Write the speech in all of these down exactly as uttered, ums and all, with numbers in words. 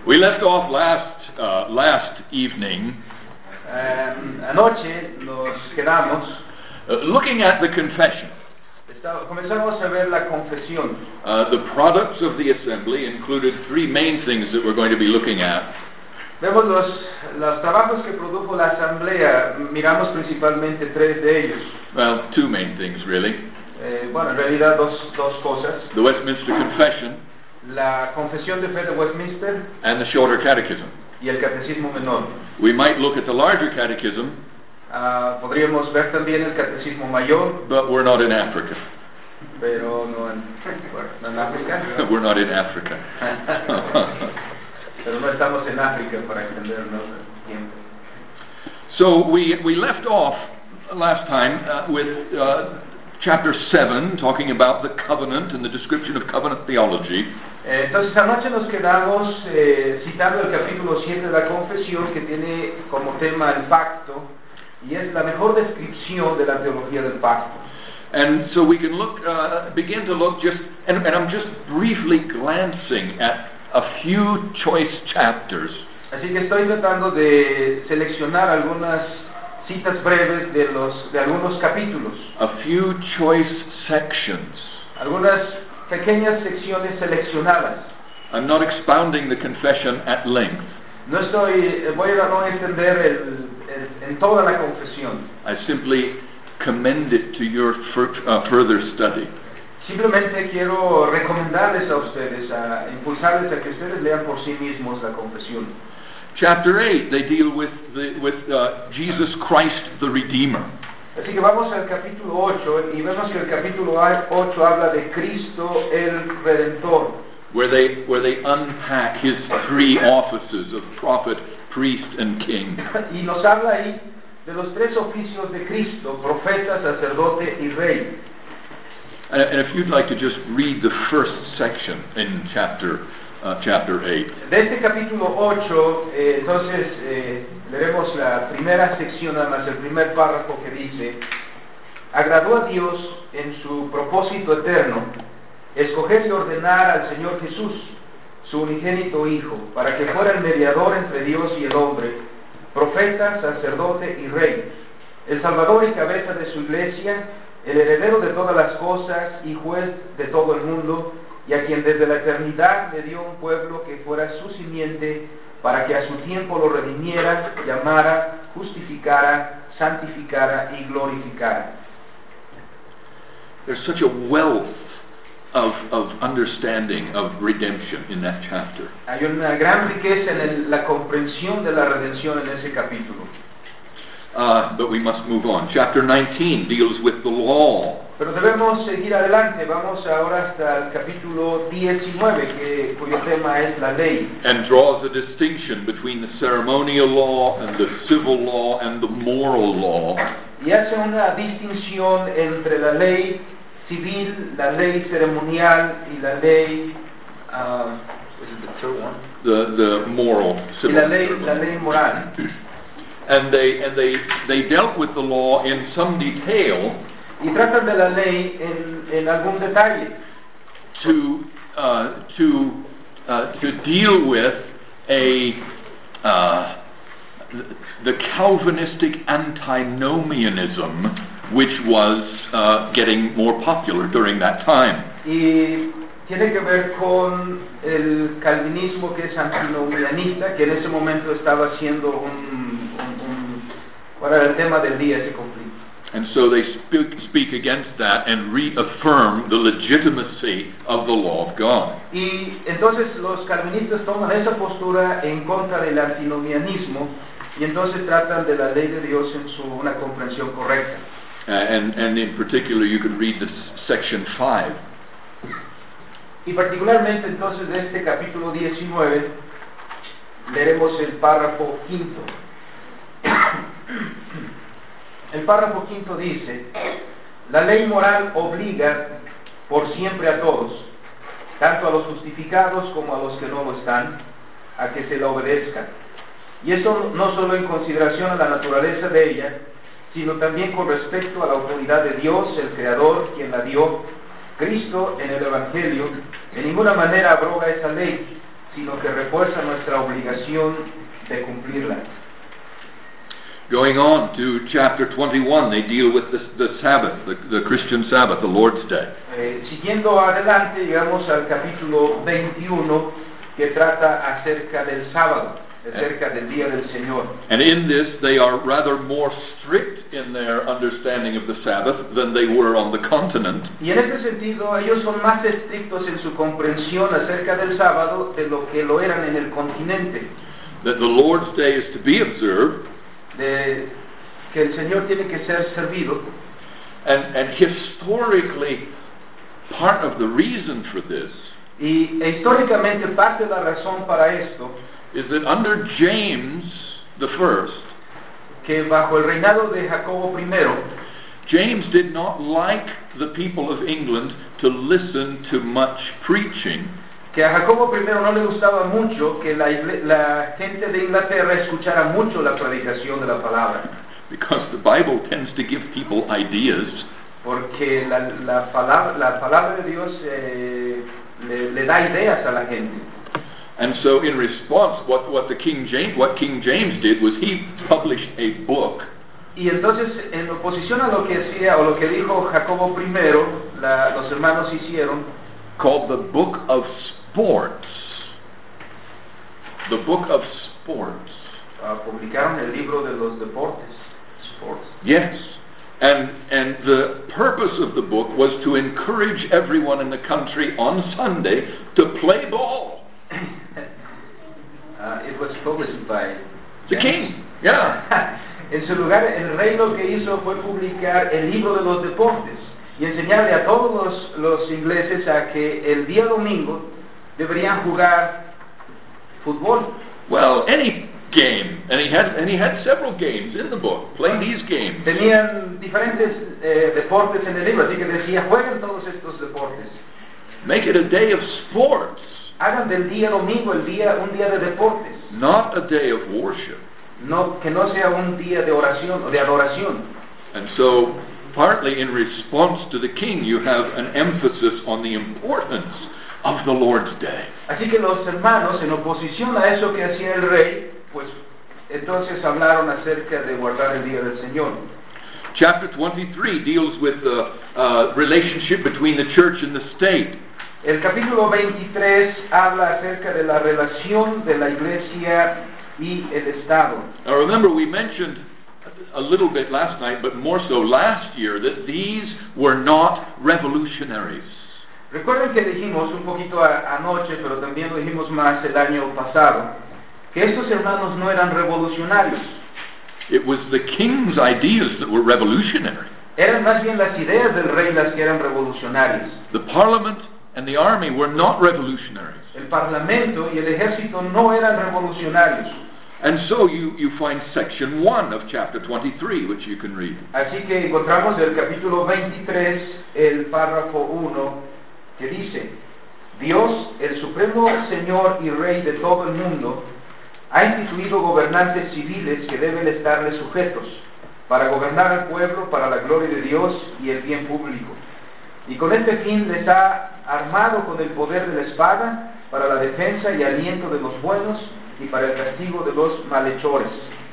We left off last uh, last evening Um, anoche nos quedamos, uh, looking at the confession. está- comenzamos a ver la confesión. Uh, the products of the assembly included three main things that we're going to be looking at. Vemos los, los trabajos que produjo la asamblea, miramos principalmente tres de ellos. Well, two main things really. Eh, bueno, en realidad dos, dos cosas. The Westminster Confession La confesión de fe de Westminster and the Shorter Catechism. y el catecismo menor. We might look at the larger catechism, Ah, podríamos ver también el catecismo mayor, but we're not in Africa. pero no en, bueno, no en África. We're not in Africa. Pero no estamos en África para entendernos el tiempo. So we, we left off last time uh, with uh, chapter seven, talking about the covenant and the description of covenant theology. Eh, Entonces anoche nos quedamos eh, citando el capítulo siete de la confesión, que tiene como tema el pacto, y es la mejor descripción de la teología del pacto. And so we can look, uh, begin to look just, and, and I'm just briefly glancing at a few choice chapters. Así que estoy tratando de seleccionar algunas citas breves de, los, de algunos capítulos, A few choice sections. algunas pequeñas secciones seleccionadas. I'm not expounding the confession at length. No estoy, eh, voy a no extender el, el- en toda la confesión. I simply commend it to your fur, uh, further study. Simplemente quiero recomendarles a ustedes, a impulsarles a que ustedes lean por sí mismos la confesión. Chapter eight, they deal with, the, with uh, Jesus Christ the Redeemer. Así que vamos al capítulo ocho y vemos que el capítulo ocho habla de Cristo el Redentor, Where they, where they unpack his three offices of prophet, priest, and king. y nos habla ahí de los tres oficios de Cristo: profeta, sacerdote y rey. And, and if you'd like to just read the first section in chapter, uh, chapter eight. De este capítulo ocho, eh, entonces eh, leeremos la primera sección, nada más el primer párrafo, que dice: agradó a Dios en su propósito eterno escoger y ordenar al Señor Jesús, su unigénito Hijo, para que fuera el mediador entre Dios y el hombre, profeta, sacerdote y rey, el Salvador y cabeza de su iglesia, el heredero de todas las cosas y juez de todo el mundo, y a quien desde la eternidad le dio un pueblo que fuera su simiente, para que a su tiempo lo redimiera, llamara, justificara, santificara y glorificara. There's such a wealth of, of understanding of redemption in that chapter. Hay una gran riqueza en el- la comprensión de la redención en ese capítulo. Uh, but we must move on. Chapter nineteen deals with the law. Pero debemos seguir adelante. Vamos ahora hasta el capítulo diecinueve, que, cuyo tema es la ley. And draws a distinction between the ceremonial law and the civil law and the moral law. Y hace una distinción entre la ley civil, la ley ceremonial y la ley, ah, is it the third one? The, the moral, y civil. la ley, la ley moral. And they, and they, they dealt with the law in some detail Y tratan de la ley en, en algún detalle, to, uh, to, uh, to deal with a, uh, the Calvinistic antinomianism, which was uh, getting more popular during that time. y tiene que ver con el calvinismo, que es antinomianista, que en ese momento estaba siendo un, un, un ¿cuál era el tema del día, ese conflicto? And so they speak, speak against that and reaffirm the legitimacy of the law of God. Y entonces los calvinistas toman esa postura en contra del antinomianismo, y entonces tratan de la ley de Dios en su una comprensión correcta. Uh, and, and in particular, you could read this section five. Y particularmente entonces de este capítulo diecinueve leeremos el párrafo quinto. El párrafo quinto dice: la ley moral obliga por siempre a todos, tanto a los justificados como a los que no lo están, a que se la obedezcan. Y eso no solo en consideración a la naturaleza de ella, sino también con respecto a la autoridad de Dios, el Creador, quien la dio. Cristo en el Evangelio en ninguna manera abroga esa ley, sino que refuerza nuestra obligación de cumplirla. Going on to chapter twenty-one, they deal with the, the Sabbath, the, the Christian Sabbath, the Lord's Day. Eh, siguiendo adelante, llegamos al capítulo veintiuno, que trata acerca del sábado, acerca del día del Señor. And in this, they are rather more strict in their understanding of the Sabbath than they were on the continent. Y en este sentido, ellos son más estrictos en su comprensión acerca del sábado de lo que lo eran en el continente. That the Lord's Day is to be observed, De que el Señor tiene que ser servido. and, and historically, part of the reason for this Y e históricamente parte de la razón para esto, is that under James the First, que bajo el reinado de Jacobo primero, James did not like the people of England to listen to much preaching, que a Jacobo primero no le gustaba mucho que la, igle- la gente de Inglaterra escuchara mucho la predicación de la palabra, because the Bible tends to give people ideas, porque la, la, palabra, la palabra de Dios eh, le, le da ideas a la gente. and so in response, what, what the King James, what King James did was he published a book Y entonces, en oposición a lo que hacía o lo que dijo Jacobo primero, la, los hermanos hicieron called the Book of Sports. The Book of Sports. uh, publicaron el libro de los deportes, sports. Yes. And, and the purpose of the book was to encourage everyone in the country on Sunday to play ball. uh, it was published by The king, yeah. En su lugar, el rey lo que hizo fue publicar el libro de los deportes y enseñarle a todos los, los ingleses a que el día domingo deberían jugar fútbol. Well, any game, and he had and he had several games in the book. Play these games. Tenían diferentes eh, deportes en el libro, así que decía, jueguen todos estos deportes. Make it a day of sports, Hagan del día domingo el día, un día de deportes, not a day of worship. no, que no sea un día de oración o de adoración. And so, partly in response to the king, you have an emphasis on the importance of the Lord's Day. Así que los hermanos, en oposición a eso que hacía el rey, pues entonces hablaron acerca de guardar el día del Señor. Chapter twenty-three deals with the uh, relationship between the church and the state. El capítulo veintitrés habla acerca de la relación de la iglesia y el Estado. Now remember, we mentioned a little bit last night, but more so last year, that these were not revolutionaries. Recuerden que dijimos un poquito a, anoche, pero también lo dijimos más el año pasado, que estos hermanos no eran revolucionarios. It was the king's ideas that were revolutionary. Eran más bien las ideas del rey las que eran revolucionarias. The parliament and the army were not revolutionaries. El parlamento y el ejército no eran revolucionarios. And so you, you find section one of chapter twenty-three, which you can read. Así que encontramos el capítulo veintitrés, el párrafo uno, que dice: Dios, el supremo Señor y Rey de todo el mundo, ha instituido gobernantes civiles que deben estarle sujetos, para gobernar al pueblo para la gloria de Dios y el bien público. Y con este fin les ha armado con el poder de la espada para la defensa y aliento de los buenos y para el castigo de los malhechores.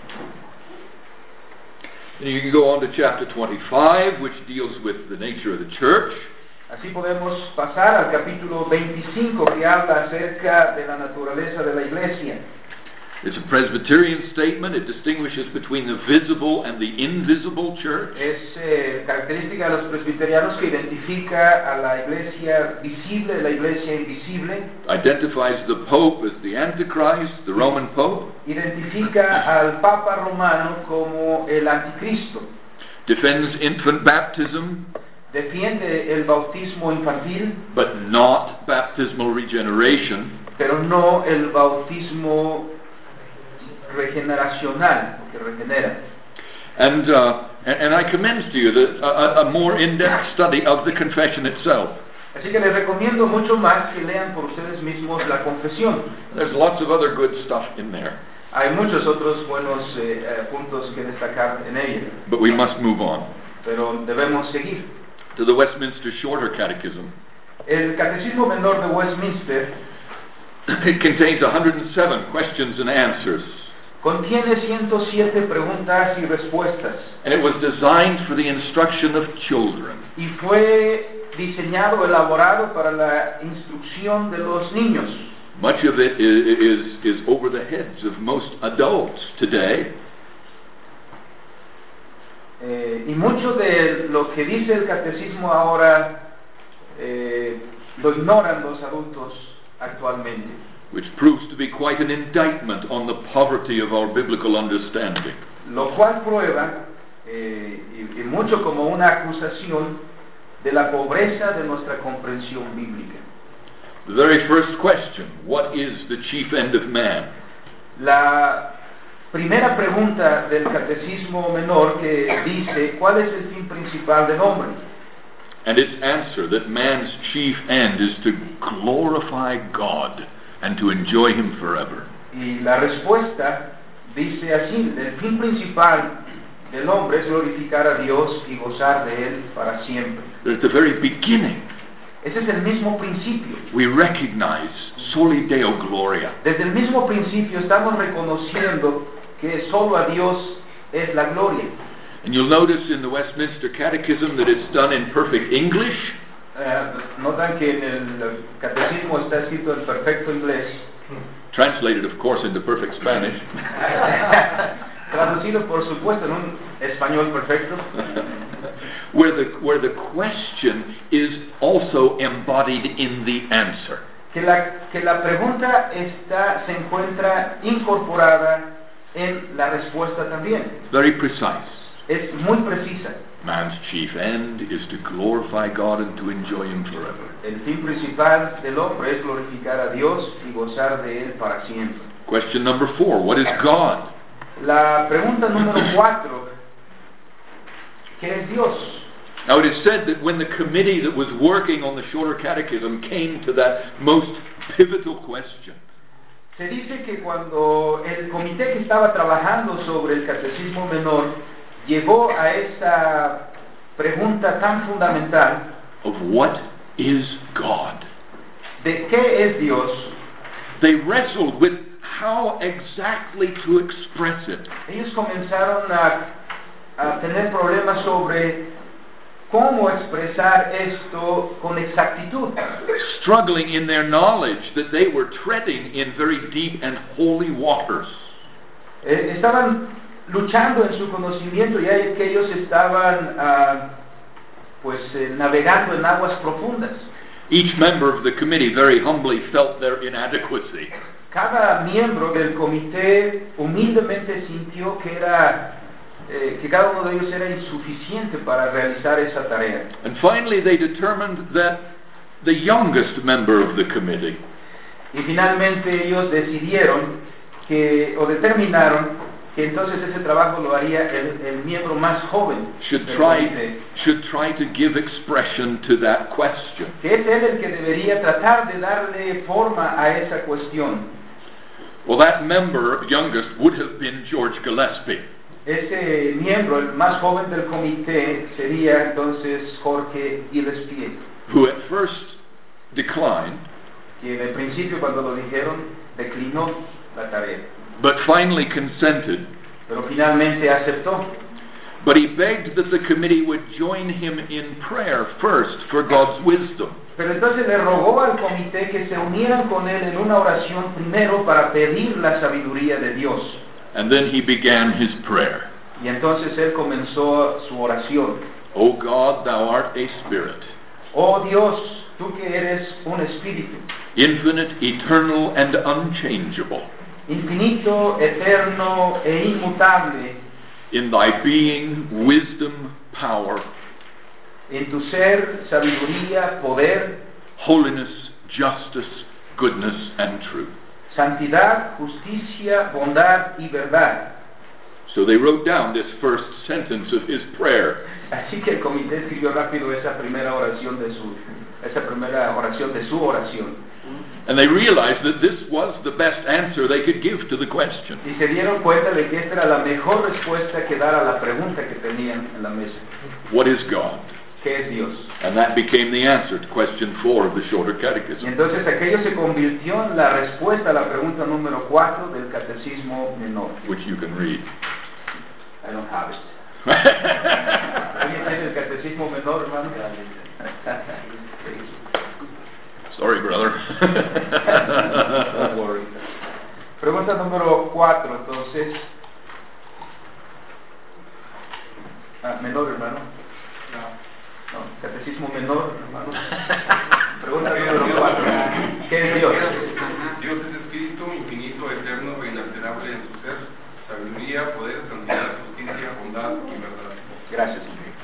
And you can go on to chapter twenty-five, which deals with the nature of the church. Así podemos pasar al capítulo veinticinco, que habla acerca de la naturaleza de la iglesia. It's a Presbyterian statement. It distinguishes between the visible and the invisible church. Es eh, característica de los presbiterianos que identifica a la iglesia visible de la iglesia invisible. Identifies the Pope as the Antichrist, the Roman Pope. Identifica al Papa Romano como el anticristo. Defends infant baptism, Defiende el bautismo infantil, but not baptismal regeneration. pero no el bautismo regeneracional, que regenera. And, uh, and, and I commend to you the, a, a more in-depth study of the confession itself. Así que les recomiendo mucho más que lean por ustedes mismos la confesión. There's lots of other good stuff in there, Hay muchos otros buenos eh, eh, puntos que destacar en ella, but we must move on pero debemos seguir. to the Westminster Shorter Catechism. El Catecismo Menor de Westminster It contains one hundred seven questions and answers. Contiene ciento siete preguntas y respuestas. And it was designed for the instruction of children. Y fue diseñado, elaborado para la instrucción de los niños. Much of it is, is, is over the heads of most adults today. Eh, y mucho de lo que dice el catecismo ahora eh, lo ignoran los adultos actualmente. Which proves to be quite an indictment on the poverty of our biblical understanding. Lo cual prueba, eh, y, y mucho como una acusación, de la pobreza de nuestra comprensión bíblica. The very first question, what is the chief end of man? La primera pregunta del catecismo menor que dice, ¿cuál es el fin principal del hombre? And its answer, that man's chief end is to glorify God and to enjoy Him forever. Y la respuesta dice así, el fin principal del hombre es glorificar a Dios y gozar de Él para siempre. At the very beginning, ese es el mismo principio. We recognize soli Deo gloria. Desde el mismo principio estamos reconociendo que solo a Dios es la gloria. And you'll notice in the Westminster Catechism that it's done in perfect English. Uh, notan que en el catecismo está escrito en perfecto inglés. Translated, of course, into perfect Spanish. Traducido, por supuesto, en un español perfecto. where the where the question is also embodied in the answer. Que la que la pregunta está se encuentra incorporada en la respuesta también. Very precise. Es muy precisa. Man's chief end is to glorify God and to enjoy Him forever. El fin principal del hombre es glorificar a Dios y gozar de Él para siempre. Question number four, what is God? La pregunta número cuatro, ¿qué es Dios? Now it is said that when the committee that was working on the Shorter Catechism came to that most pivotal question, se dice que cuando el comité que estaba trabajando sobre el catecismo menor llegó a esa pregunta tan fundamental of what is God, de qué es Dios, they wrestled with how exactly to express it. Ellos comenzaron a, a tener problemas sobre cómo expresar esto con exactitud, struggling in their knowledge that they were treading in very deep and holy waters. Eh, estaban luchando en su conocimiento ya que ellos estaban uh, pues eh, navegando en aguas profundas. Each member of the committee very humbly felt their inadequacy. Cada miembro del comité humildemente sintió que era eh, que cada uno de ellos era insuficiente para realizar esa tarea. And finally they determined that the youngest member of the committee Y finalmente ellos decidieron que o determinaron que entonces ese trabajo lo haría el, el miembro más joven should del try comité. should try to give expression to that question. Que es él el que debería tratar de darle forma a esa cuestión. Well, that member, youngest, would have been George Gillespie. Ese miembro, el más joven del comité, sería entonces Jorge Gillespie, who at first declined, que de principio cuando lo dijeron declinó la tarea, but finally consented. pero finalmente aceptó. But he begged that the committee would join him in prayer first for God's wisdom. Pero entonces le rogó al comité que se unieran con él en una oración primero para pedir la sabiduría de Dios. And then he began his prayer. Y entonces él comenzó su oración. O God, thou art a spirit, Oh Dios, tú que eres un espíritu, infinite, eternal, and unchangeable. infinito, eterno e inmutable, In thy being, wisdom, power, en tu ser, sabiduría, poder, holiness, justice, goodness, and truth. santidad, justicia, bondad y verdad. So they wrote down this first sentence of his prayer. Así que el comité escribió rápido esa primera oración de su, esa primera oración de su oración. And they realized that this was the best answer they could give to the question. Y se dieron cuenta de que esta era la mejor respuesta que dar a la pregunta que tenían en la mesa. What is God? ¿qué es Dios? And that became the answer to question four of the shorter Y catechism, entonces aquello se convirtió en la respuesta a la pregunta número cuatro del Catecismo Menor. which you can read. I don't have it. ¿Alguien tiene el Catecismo Menor, hermano? Sorry, brother. Don't worry. Pregunta número cuatro, entonces. Ah, menor, hermano. No. No, Catecismo Menor, hermano. Pregunta número cuatro. ¿Qué es Dios? Dios es espíritu infinito, eterno e inalterable en su ser, sabiduría, poder, santidad, justicia, bondad y verdad. Gracias.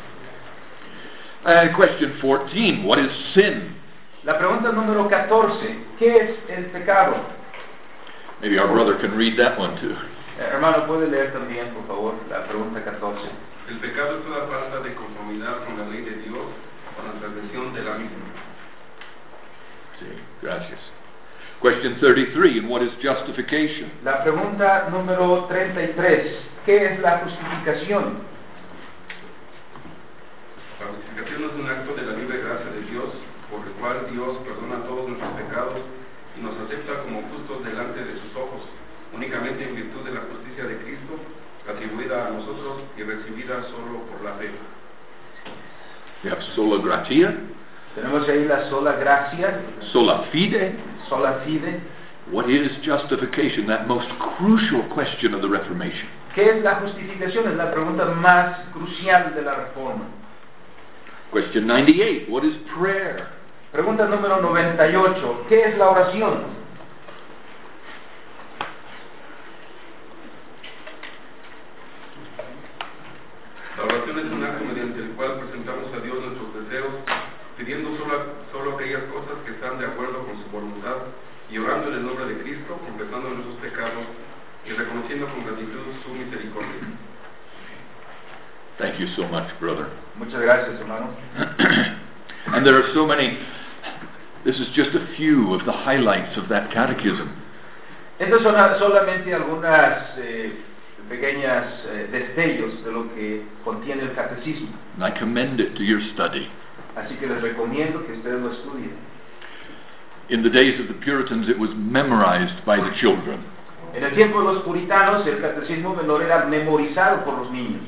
Uh, question fourteen, what is sin? La pregunta número catorce. ¿Qué es el pecado? Maybe our brother can read that one too. Eh, hermano, ¿puede leer también, por favor, la pregunta catorce? El pecado es toda falta de conformidad con la ley de Dios, con la transgresión de la misma. Sí, gracias. Question thirty-three, and what is justification? La pregunta número treinta y tres. ¿Qué es la justificación? La justificación es un acto de la libre gracia de Dios, por el cual Dios perdona todos nuestros pecados y nos acepta como justos delante de sus ojos, únicamente en virtud de la justicia de Cristo, atribuida a nosotros y recibida solo por la fe. We have sola gratia, Tenemos ahí la sola gracia, sola fide. sola fide. What is justification? That most crucial question of the Reformation. ¿Qué es la justificación? Es la pregunta más crucial de la Reforma. Question ninety-eight, what is prayer? Pregunta número noventa y ocho. ¿Qué es la oración? La oración es un acto mediante el cual presentamos a Dios nuestros deseos, pidiendo solo, solo aquellas cosas que están de acuerdo con su voluntad, y orando en el nombre de Cristo, confesando nuestros pecados y reconociendo con gratitud su misericordia. Thank you so much, brother. Muchas gracias, hermano. And there are so many, this is just a few of the highlights of that catechism. Estas son solamente algunas eh, pequeñas eh, destellos de lo que contiene el catecismo. And I commend it to your study. Así que les recomiendo que ustedes lo estudien. In the days of the Puritans, it was memorized by the children. En el tiempo de los puritanos, el catecismo menor era memorizado por los niños.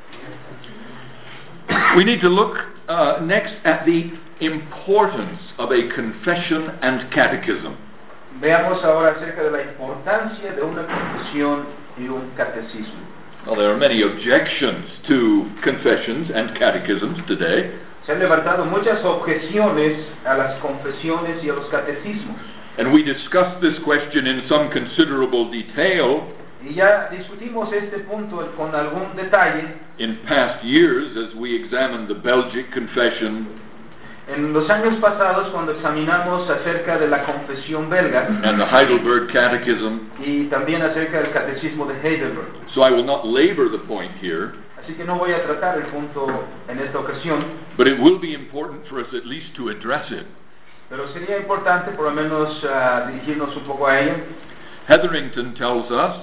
We need to look uh, next at the importance of a confession and catechism. Veamos ahora acerca de la importancia de una confesión y un catecismo. Well, there are many objections to confessions and catechisms today. Se han levantado muchas objeciones a las confesiones y a los catecismos. And we discussed this question in some considerable detail Y ya discutimos este punto con algún detalle in past years as we examined the Belgic Confession en los años pasados cuando examinamos acerca de la confesión belga and the Heidelberg Catechism. y también acerca del catecismo de Heidelberg. So I will not labor the point here, Así que no voy a tratar el punto en esta ocasión, but it will be important for us at least to address it. pero sería importante por lo menos uh, dirigirnos un poco a ello. Hetherington tells us,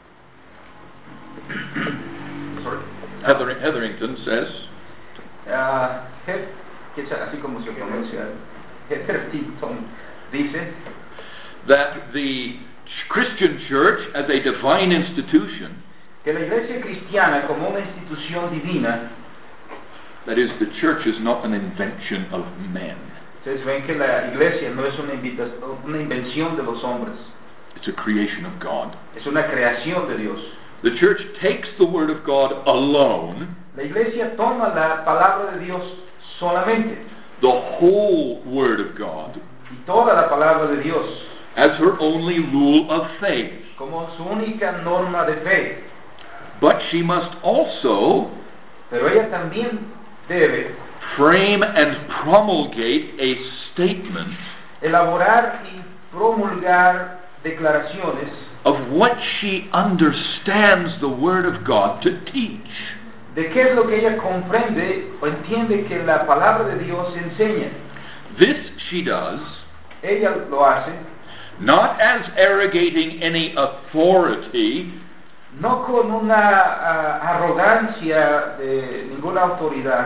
Sorry. Heather, Hetherington says, Uh, Het- que es así como se pronuncia, Hetherington dice that the Christian church as a divine institution, que la iglesia cristiana como una institución divina, that is, the church is not an invention of men. ustedes ven que la iglesia no es una, invita- una invención de los hombres, It's a creation of God. es una creación de Dios. The church takes the Word of God alone, La iglesia toma la palabra de Dios solamente the whole Word of God, y toda la palabra de Dios as her only rule of faith. como su única norma de fe, But she must also pero ella también debe frame and promulgate a statement elaborar y promulgar declaraciones of what she understands the Word of God to teach. de qué es lo que ella comprende o entiende que la palabra de Dios enseña. This she does Ella lo hace not as arrogating any authority, no con una ah, arrogancia de ninguna autoridad,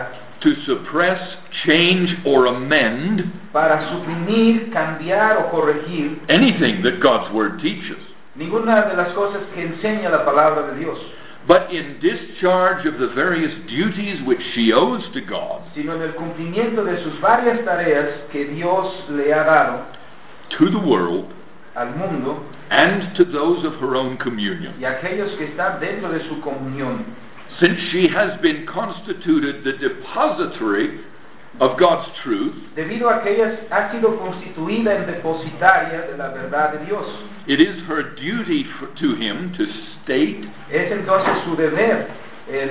to suppress, change, or amend para suprimir, cambiar o corregir anything that God's Word teaches, ninguna de las cosas que enseña la palabra de Dios, but in discharge of the various duties which she owes to God, sino en el cumplimiento de sus varias tareas que Dios le ha dado to the world, al mundo and to those of her own communion. y a aquellos que están dentro de su comunión. Since she has been constituted the depository of God's truth, Debido a que ella ha sido constituida en depositaria de la verdad de Dios, it is her duty for, to him to state es entonces su deber el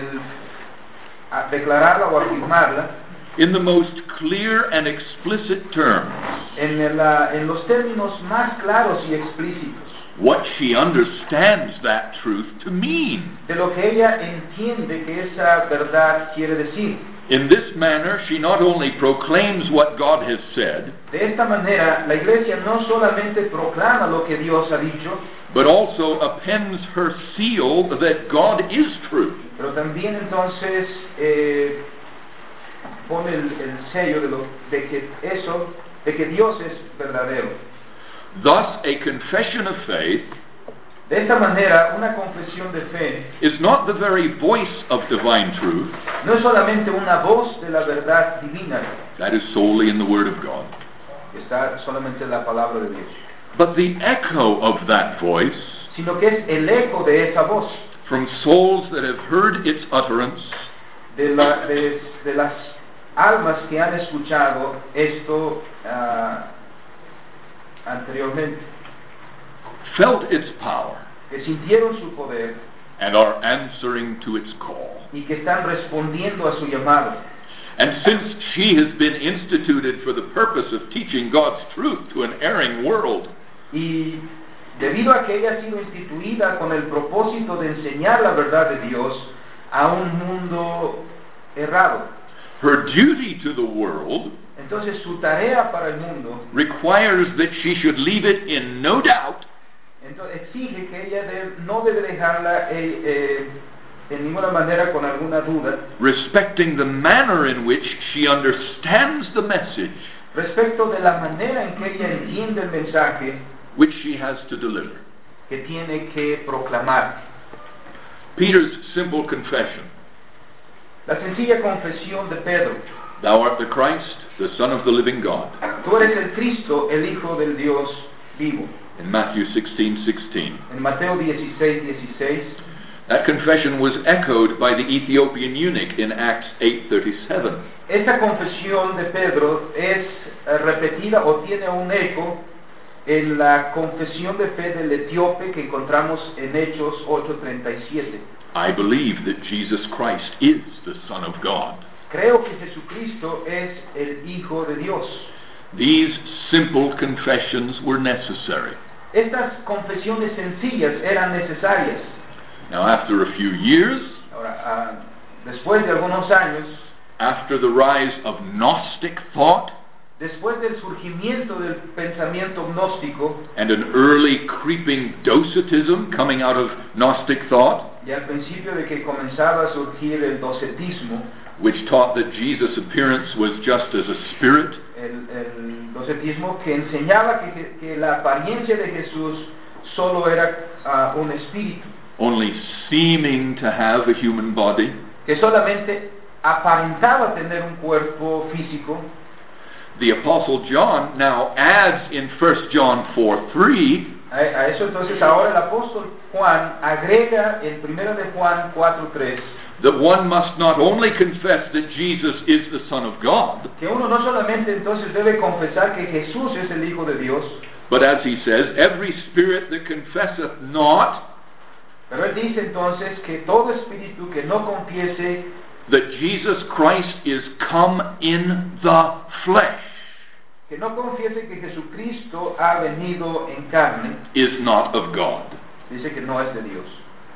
a declararla o afirmarla in the most clear and explicit terms en, el, ah, en los términos más claros y explícitos what she understands that truth to mean. de lo que ella entiende que esa verdad quiere decir. In this manner, she not only proclaims what God has said, De esta manera, la Iglesia no solamente proclama lo que Dios ha dicho, but also appends her seal that God is true. pero también entonces eh, pone el, el sello de, lo, de que eso, de que Dios es verdadero. Thus, a confession of faith De esta manera, una confesión de fe is not the very voice of divine truth, no es solamente una voz de la verdad divina, that is solely in the Word of God, que está solamente en la palabra de Dios, but the echo of that voice sino que es el eco de esa voz, from souls that have heard its utterance de, la, de, de las almas que han escuchado esto uh, anteriormente, felt its power, que sintieron su poder and are answering to its call. y que están respondiendo a su llamado. And since she has been instituted for the purpose of teaching God's truth to an erring world, Y debido a que ella ha sido instituida con el propósito de enseñar la verdad de Dios a un mundo errado, her duty to the world entonces su tarea para el mundo requires that she should leave it in no doubt entonces exige que ella de- no debe dejarla eh, eh, en ninguna manera con alguna duda respecting the manner in which she understands the message respecto de la manera en que ella entiende el mensaje which she has to deliver. que tiene que proclamar. Peter's simple confession, La sencilla confesión de Pedro: "Thou art the Christ, the Son of the living God," tú eres el Cristo, el Hijo del Dios vivo, in Matthew sixteen sixteen. en Mateo dieciséis dieciséis. That confession was echoed by the Ethiopian eunuch in Acts eight thirty-seven. Esta confesión de Pedro es eh, repetida o tiene un eco en la confesión de fe del etíope que encontramos en Hechos ocho treinta y siete. I believe that Jesus Christ is the Son of God. Creo que Jesucristo es el Hijo de Dios. These simple confessions were necessary. Estas confesiones sencillas eran necesarias. Now, after a few years, Ahora, ah, después de algunos años, after the rise of Gnostic thought después del surgimiento del pensamiento gnóstico and an early creeping docetism coming out of Gnostic thought, y al principio de que comenzaba a surgir el docetismo, which taught that Jesus' appearance was just as a spirit, el, el docetismo que enseñaba que, que la apariencia de Jesús solo era ah, un espíritu, only seeming to have a human body, que solamente aparentaba tener un cuerpo físico. the Apostle John now adds in First John four three A, a eso entonces ahora el apóstol Juan agrega en primero de Juan cuatro tres that one must not only confess that Jesus is the Son of God, que uno no solamente entonces debe confesar que Jesús es el Hijo de Dios, but as he says, every spirit that confesseth not pero él dice entonces que todo espíritu que no confiese that Jesus Christ is come in the flesh que no confiese que Jesucristo ha venido en carne, is not of God. dice que no es de Dios.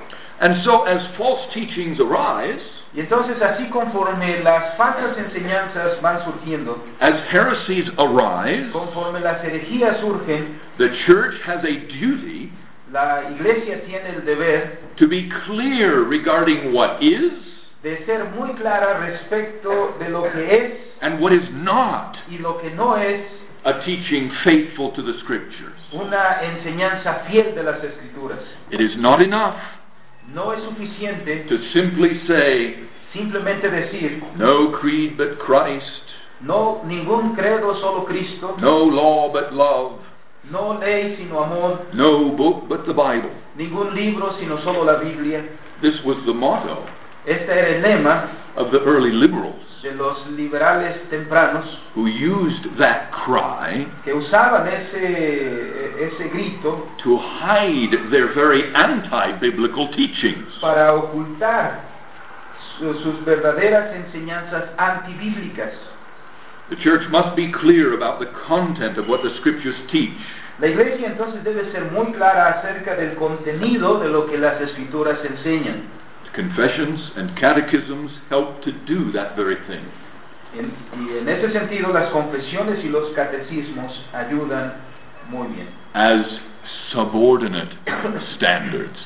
And so as false teachings arise, Y entonces así conforme las falsas enseñanzas van surgiendo, as heresies arise, conforme las herejías surgen, the church has a duty la iglesia tiene el deber to be clear regarding what is, de ser muy clara respecto de lo que es and what is not y lo que no es a teaching faithful to the Scriptures. una enseñanza fiel de las Escrituras. It is not enough No es suficiente to simply say, simplemente decir, no creed but Christ, no ningún credo, solo Cristo, no law but love, no ley sino amor, no book but the Bible. ningún libro sino solo la Biblia. This was the motto Este era el lema of the early liberals, de los liberales tempranos who used that cry que usaban ese, ese grito to hide their very anti-biblical teachings. para ocultar su- sus verdaderas enseñanzas antibíblicas. The church must be clear about the content of what the Scriptures teach. La iglesia entonces debe ser muy clara acerca del contenido de lo que las Escrituras enseñan. Confessions and catechisms help to do that very thing. En- y en ese sentido, las confesiones y los catecismos ayudan muy bien. As subordinate standards.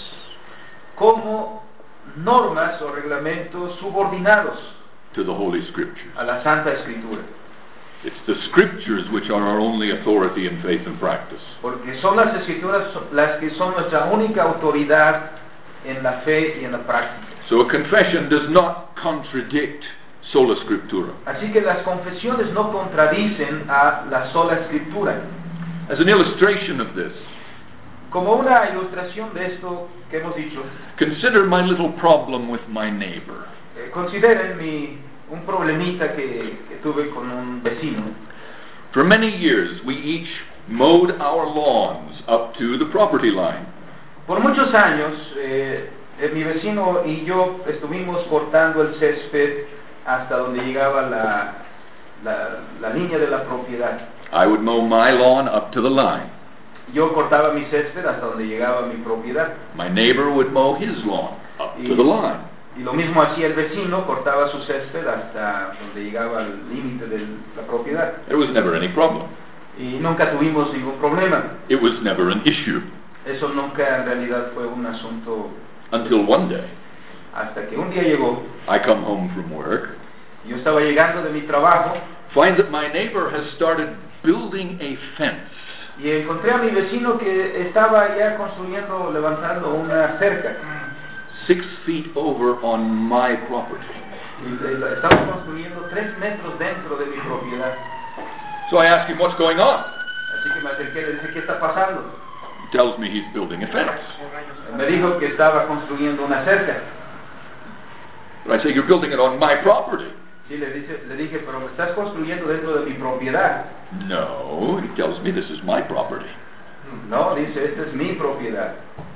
Como normas o reglamentos subordinados To the Holy Scriptures. a la Santa Escritura. It's the Scriptures which are our only authority in faith and practice. Porque son las Escrituras las que son nuestra única autoridad en la fe y en la práctica. So a confession does not contradict sola scriptura. Así que las confesiones no contradicen a la sola Escritura. As an illustration of this, Como una ilustración de esto que hemos dicho, consider my little problem with my neighbor. eh, consideren mi, un problemita que, que tuve con un vecino. For many years, we each mowed our lawns up to the property line. Por muchos años, eh, eh, mi vecino y yo estuvimos cortando el césped hasta donde llegaba la, la, la línea de la propiedad. I would mow my lawn up to the line. Yo cortaba mi césped hasta donde llegaba mi propiedad. My neighbor would mow his lawn up Y, to the line. y lo mismo hacía el vecino, cortaba su césped hasta donde llegaba el límite de la propiedad. There was never any problem. Y nunca tuvimos ningún problema. It was never an issue. Eso nunca en realidad fue un asunto, Until one day, hasta que un día llegó. I come home from work, Yo estaba llegando de mi trabajo find that my neighbor has started building a fence. y encontré a mi vecino que estaba ya construyendo, levantando una cerca. Six feet over on my property. Y eh, la- estaba construyendo tres metros dentro de mi propiedad. So I ask him, what's going on? Así que me acerqué y le dije, ¿qué está pasando? He tells me he's building a fence. Me dijo que estaba construyendo una cerca. But I say, you're building it on my property. Sí, le, dice, le dije, pero me estás construyendo dentro de mi propiedad. No, he tells me this is my property. No, dice, esta es mi propiedad.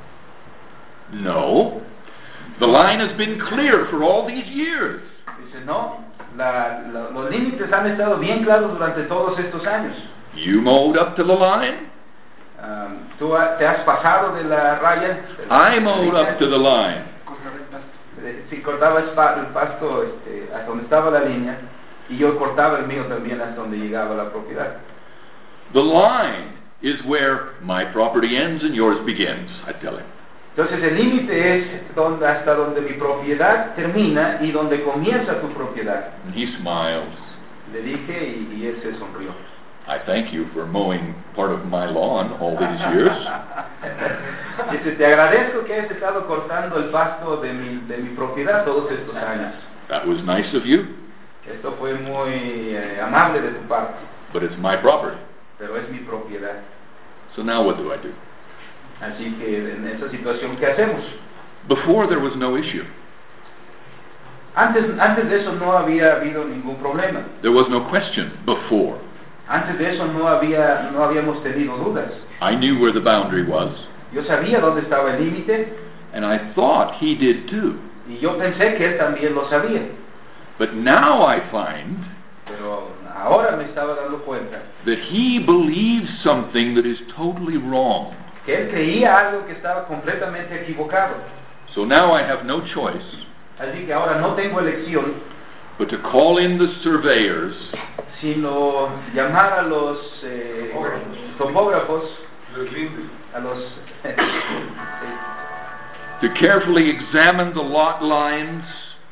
No, the line has been clear for all these years. Dice, no, la, la- los límites han estado bien claros durante todos estos años. You mowed up to the line, Um, tú ha- te has pasado de la raya. de la- I mowed up to the line. Eh, Si cortaba el pa- el pasto este, hasta donde estaba la línea, y yo cortaba el mío también hasta donde llegaba la propiedad. The line is where my property ends and yours begins, I tell him. Entonces el límite es donde, hasta donde mi propiedad termina y donde comienza tu propiedad. And he smiles. Le dije y, y él se sonrió. I thank you for mowing part of my lawn all these years. Dice, te agradezco que hayas estado cortando el pasto de mi, de mi propiedad todos estos años. That was nice of you, Esto fue muy eh, amable de tu parte, but it's my property. pero es mi propiedad. So now what do I do? Así que en esa situación, ¿qué hacemos? Before there was no issue. Antes, antes de eso no había habido ningún problema. There was no question before. Antes de eso no había, no habíamos tenido dudas. I knew where the boundary was, Yo sabía dónde estaba el límite and I thought he did too. y yo pensé que él también lo sabía. But now I find Pero ahora me estaba dando cuenta that he believes something that is totally wrong. que él creía algo que estaba completamente equivocado. So now I have no choice Así que ahora no tengo elección but to call in the surveyors sino llamar a los eh, topógrafos, a los to carefully examine the lot lines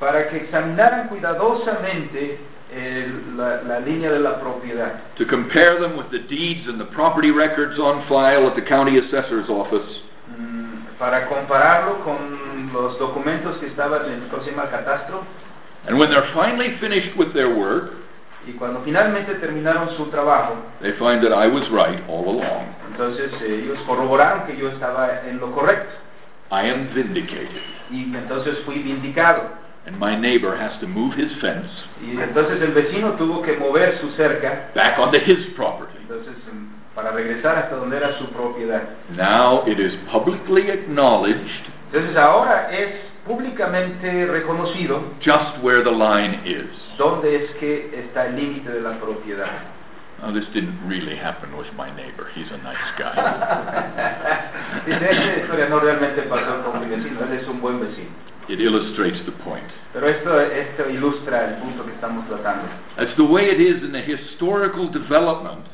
para que examinaran cuidadosamente el, la, la línea de la propiedad, to compare them with the deeds and the property records on file at the county assessor's office, mm, para compararlo con los documentos que estaban en el próximo catastro, and when they're finally finished with their work, y cuando finalmente terminaron su trabajo, they find that I was right all along. entonces eh, ellos corroboraron que yo estaba en lo correcto, I am vindicated. y entonces fui vindicado. And my neighbor has to move his fence Y entonces el vecino tuvo que mover su cerca, back onto his property. entonces mm, para regresar hasta donde era su propiedad. Now it is publicly acknowledged Entonces ahora es públicamente reconocido just where the line is. dónde es que está el límite de la propiedad. Now this didn't really happen with my neighbor. He's a nice guy. Dice, esta historia no realmente pasó con mi vecino, él es un buen vecino. It illustrates the point. Pero esto, esto ilustra el punto que estamos tratando. That's the way it is in the historical development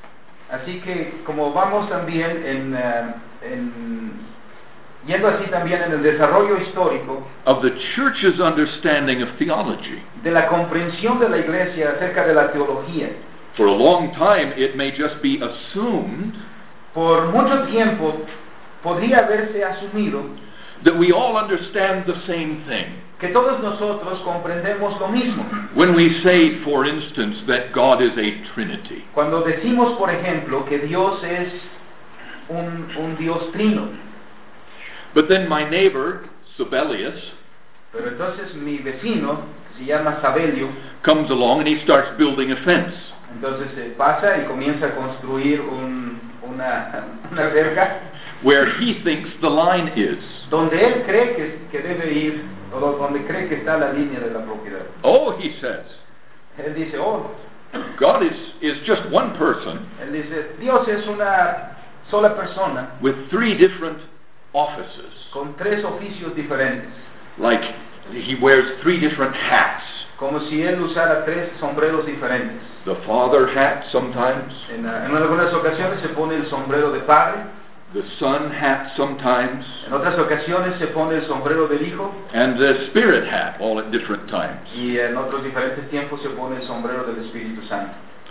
Así que como vamos también en, uh, en yendo así también en el desarrollo histórico of the church's understanding of theology. de la comprensión de la iglesia acerca de la teología. For a long time it may just be assumed Por mucho tiempo podría haberse asumido that we all understand the same thing. que todos nosotros comprendemos lo mismo. When we say, for instance, that God is a Trinity, Cuando decimos, por ejemplo, que Dios es un, un Dios trino, but then my neighbor, Sibelius, pero entonces mi vecino, que se llama Sabelio, comes along and he starts building a fence. entonces eh, pasa y comienza a construir un, una, una cerca Where he thinks the line is. donde él cree que, que debe ir, o do- donde cree que está la línea de la propiedad. Oh, he says, Él dice, oh, God is, is just one person él dice, Dios es una sola persona with three different offices. con tres oficios diferentes, Like he wears three different hats. como si él usara tres sombreros diferentes. The father hat sometimes, En, uh, en algunas ocasiones se pone el sombrero de padre, the son hat sometimes, en otras ocasiones se pone el sombrero del hijo, and the spirit hat all at different times. y en otros diferentes tiempos se pone el sombrero del Espíritu Santo.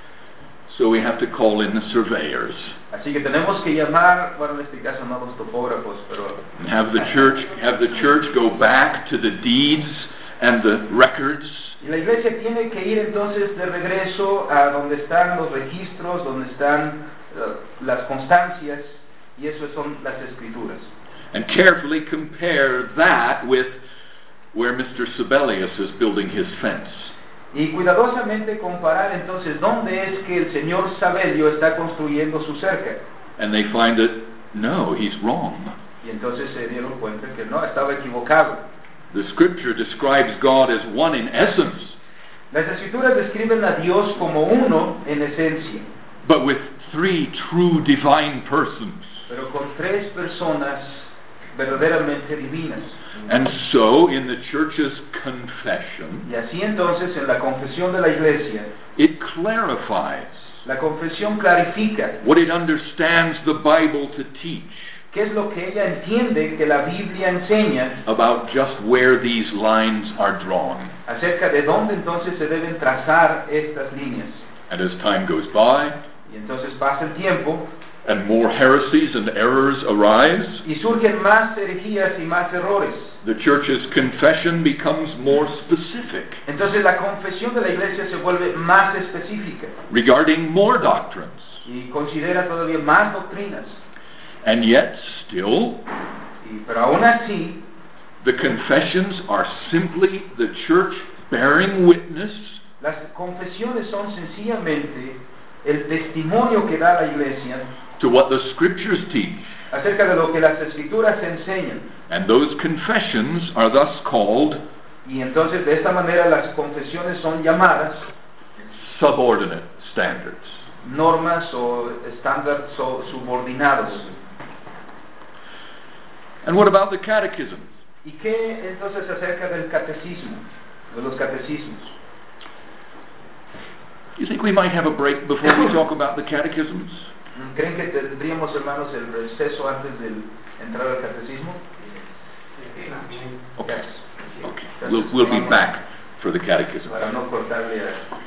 So we have to call in the surveyors Así que tenemos que llamar, bueno, en este caso no los topógrafos, pero and have the church have the church go back to the deeds and the records y la iglesia tiene que ir entonces de regreso a donde están los registros, donde están uh, las constancias, y eso son las escrituras. and carefully compare that with where Mister Sibelius is building his fence. Y cuidadosamente comparar entonces dónde es que el señor Sabelio está construyendo su cerca. And they find that no, he's wrong. Y entonces se dieron cuenta que no, estaba equivocado. The scripture describes God as one in essence, Las escrituras describen a Dios como uno en esencia, but with three true divine persons. pero con tres personas verdaderamente divinas. And so, in the church's confession, Y así entonces en la confesión de la iglesia, it clarifies la confesión clarifica what it understands the Bible to teach qué es lo que ella entiende que la Biblia enseña about just where these lines are drawn. acerca de dónde entonces se deben trazar estas líneas. And as time goes by, Y entonces pasa el tiempo and more heresies and errors arise, y surgen más herejías y más errores. the church's confession becomes more specific Entonces la confesión de la iglesia se vuelve más específica regarding more doctrines. y considera todavía más doctrinas. And yet, still, Y, pero aún así, the confessions are simply the church bearing witness las confesiones son sencillamente el testimonio que da la iglesia to what the scriptures teach. acerca de lo que las escrituras enseñan. And those confessions are thus called Y entonces de esta manera las confesiones son llamadas subordinate standards. normas o estándares o subordinados. And what about the catechism? ¿Y qué entonces acerca del catecismo, de los catecismos? You think we might have a break before we talk about the catechisms? ¿Creen que tendríamos, hermanos, el receso antes de entrar al catecismo? Okay. Yes. Okay. Entonces, We'll, we'll be vamos- back for the catechism. Para no cortarle a...